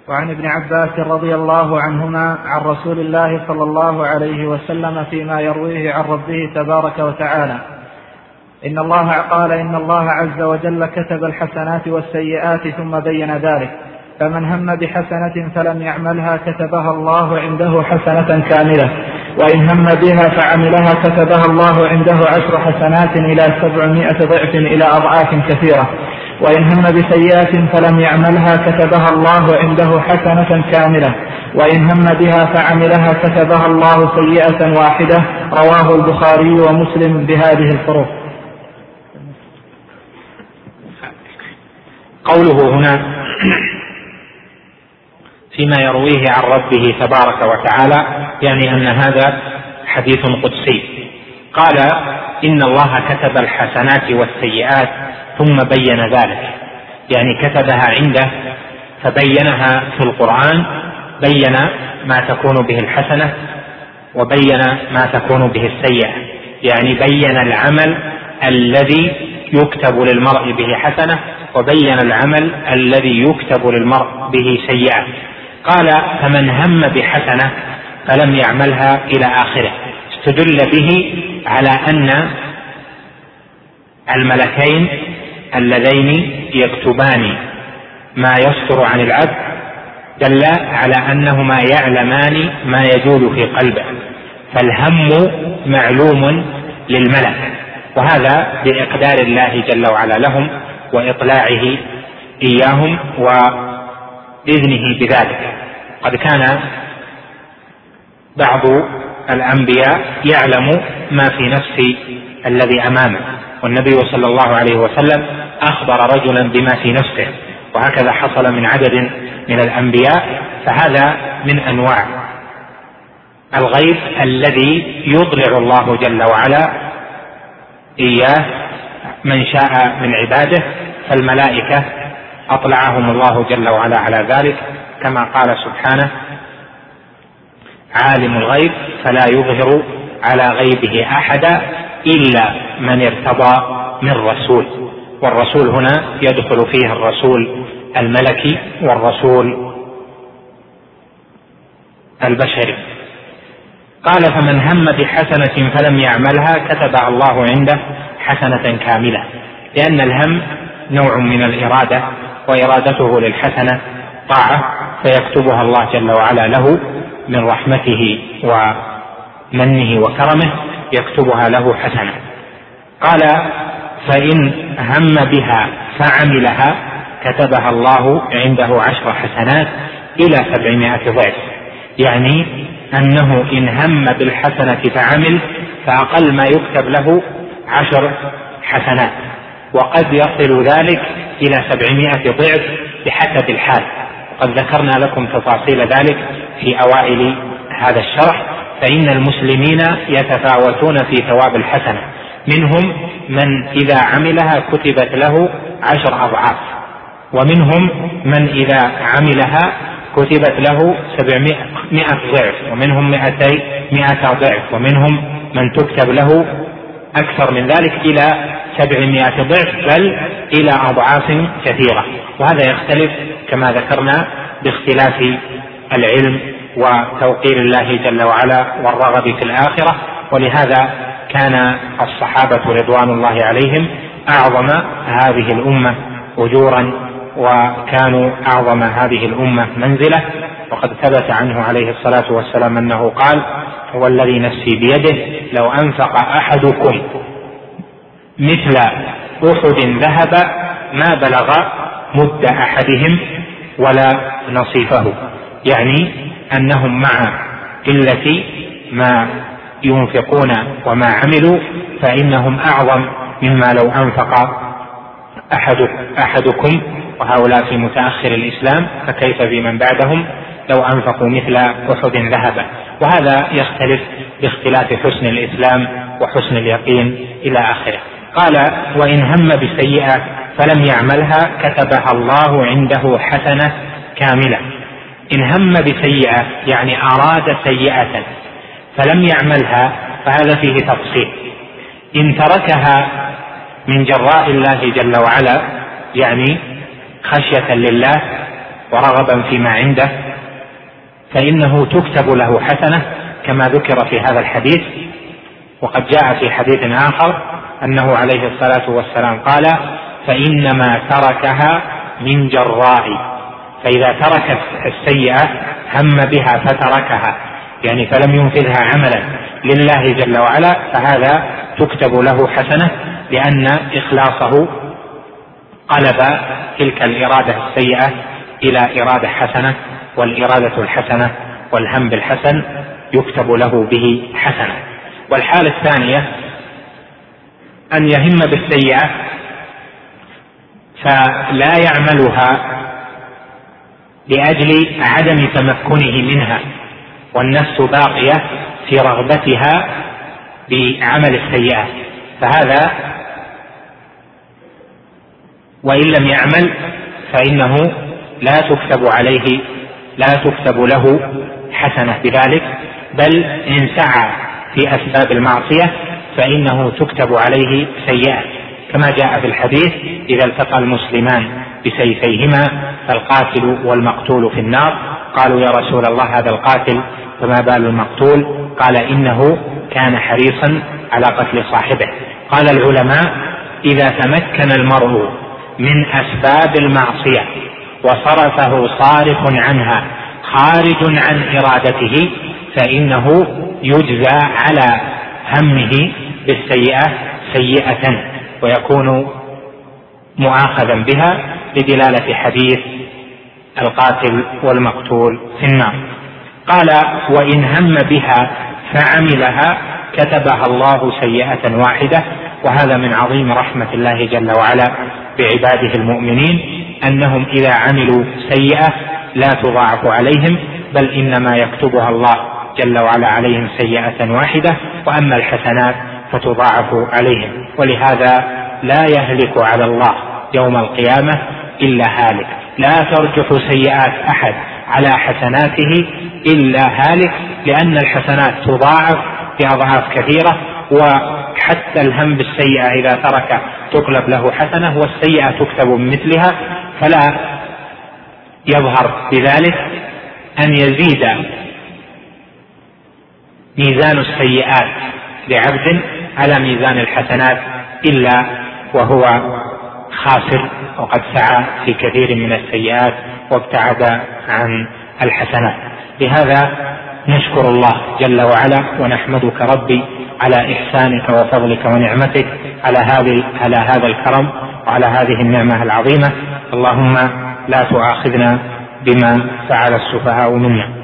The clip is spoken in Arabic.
وعن ابن عباس رضي الله عنهما عن رسول الله صلى الله عليه وسلم فيما يرويه عن ربه تبارك وتعالى إن الله عز وجل كتب الحسنات والسيئات ثم بين ذلك، فمن هم بحسنة فلم يعملها كتبها الله عنده حسنة كاملة، وإن هم بها فعملها كتبها الله عنده 10 حسنات إلى 700 ضعف إلى أضعاف كثيرة، وإن هم بسيئة فلم يعملها كتبها الله عنده حسنة كاملة، وإن هم بها فعملها كتبها الله سيئة واحدة. رواه البخاري ومسلم بهذه الحروف. قوله هنا فيما يرويه عن ربه تبارك وتعالى يعني أن هذا حديث قدسي. قال إن الله كتب الحسنات والسيئات ثم بين ذلك، يعني كتبها عنده فبينها في القرآن، بين ما تكون به الحسنة وبين ما تكون به السيئة، يعني بين العمل الذي يكتب للمرء به حسنة وبين العمل الذي يكتب للمرء به سيئة. قال فمن هم بحسنة فلم يعملها إلى آخره، استدل به على أن الملكين اللذين يكتبان ما يصدر عن العبد دل على أنهما يعلمان ما يجول في قلبه، فالهم معلوم للملك، وهذا بإقدار الله جل وعلا لهم وإطلاعه إياهم وإذنه بذلك. قد كان بعض الأنبياء يعلم ما في نفس الذي أمامه، والنبي صلى الله عليه وسلم أخبر رجلا بما في نفسه، وهكذا حصل من عدد من الأنبياء. فهذا من أنواع الغيب الذي يضلع الله جل وعلا إياه من شاء من عباده، فالملائكة أطلعهم الله جل وعلا على ذلك، كما قال سبحانه عالم الغيب فلا يظهر على غيبه أحدا إلا من ارتضى من رسول، والرسول هنا يدخل فيه الرسول الملكي والرسول البشري. قال فمن هم بحسنة فلم يعملها كتبها الله عنده حسنة كاملة، لأن الهم نوع من الإرادة، وإرادته للحسنة طاعة، فيكتبها الله جل وعلا له من رحمته ومنه وكرمه، يكتبها له حسنة. قال فإن هم بها فعملها كتبها الله عنده 10 حسنات إلى 700 ضعف، يعني أنه إن هم بالحسنة فعمل فأقل ما يكتب له 10 حسنات، وقد يصل ذلك إلى 700 ضعف بحسب الحال، وقد ذكرنا لكم تفاصيل ذلك في أوائل هذا الشرح. فإن المسلمين يتفاوتون في ثواب الحسنة، منهم من إذا عملها كتبت له 10 أضعاف، ومنهم من إذا عملها كتبت له 700 ضعف، ومنهم 200 ضعف، ومنهم من تكتب له أكثر من ذلك إلى 700 ضعف، بل إلى أضعاف كثيرة. وهذا يختلف كما ذكرنا باختلاف العلم وتوقير الله جل وعلا والرغب في الآخرة. ولهذا كان الصحابة رضوان الله عليهم أعظم هذه الأمة أجورا، وكانوا أعظم هذه الأمة منزلة. وقد ثبت عنه عليه الصلاة والسلام أنه قال هو الذي نفسي بيده لو أنفق أحدكم مثل أحد ذهب ما بلغ مد أحدهم ولا نصيفه، يعني أنهم مع قلة ما ينفقون وما عملوا فإنهم أعظم مما لو أنفق أحدكم، وهؤلاء في متأخر الإسلام، فكيف بمن بعدهم لو أنفقوا مثل أحد ذهبا. وهذا يختلف باختلاف حسن الإسلام وحسن اليقين إلى آخره. قال وإن هم بسيئة فلم يعملها كتبها الله عنده حسنة كاملة. إن هم بسيئة يعني أراد سيئة فلم يعملها فهذا فيه تفصيل. إن تركها من جراء الله جل وعلا يعني خشية لله ورغبا فيما عنده فإنه تكتب له حسنة كما ذكر في هذا الحديث. وقد جاء في حديث آخر أنه عليه الصلاة والسلام قال: فإنما تركها من جراء. فإذا ترك السيئة هم بها فتركها، يعني فلم ينفذها عملا لله جل وعلا، فهذا تكتب له حسنة، لأن إخلاصه قلب تلك الإرادة السيئة إلى إرادة حسنة، والإرادة الحسنة والهم بالحسن يكتب له به حسنة. والحالة الثانية أن يهم بالسيئة فلا يعملها لأجل عدم تمكنه منها، والنفس باقية في رغبتها بعمل السيئة، فهذا وإن لم يعمل فإنه لا تكتب له حسنة بذلك، بل إن سعى في أسباب المعصية فإنه تكتب عليه سيئة، كما جاء في الحديث: إذا التقى المسلمان بسيفيهما فالقاتل والمقتول في النار. قالوا: يا رسول الله، هذا القاتل فما بال المقتول؟ قال: إنه كان حريصا على قتل صاحبه. قال العلماء: إذا تمكن المرء من أسباب المعصية وصرفه صارف عنها خارج عن إرادته فإنه يجزى على همه بالسيئة سيئة، ويكون مؤاخذا بها بدلالة حديث القاتل والمقتول في النار. قال: وإن هم بها فعملها كتبها الله سيئة واحدة. وهذا من عظيم رحمة الله جل وعلا بعباده المؤمنين، أنهم إذا عملوا سيئة لا تضاعف عليهم، بل إنما يكتبها الله جل وعلا عليهم سيئة واحدة، وأما الحسنات فتضاعف عليهم. ولهذا لا يهلك على الله يوم القيامة إلا هالك، لا ترجح سيئات أحد على حسناته إلا هالك، لأن الحسنات تضاعف بأضعاف كثيرة، وحتى الهم بالسيئة إذا ترك تقلب له حسنة، والسيئة تكتب بمثلها، فلا يظهر بذلك أن يزيد ميزان السيئات لعبد على ميزان الحسنات إلا وهو خاسر، وقد سعى في كثير من السيئات وابتعد عن الحسنات. لهذا نشكر الله جل وعلا ونحمدك ربي على إحسانك وفضلك ونعمتك على هذا الكرم وعلى هذه النعمة العظيمة. اللهم لا تؤاخذنا بما فعل السفهاء منا.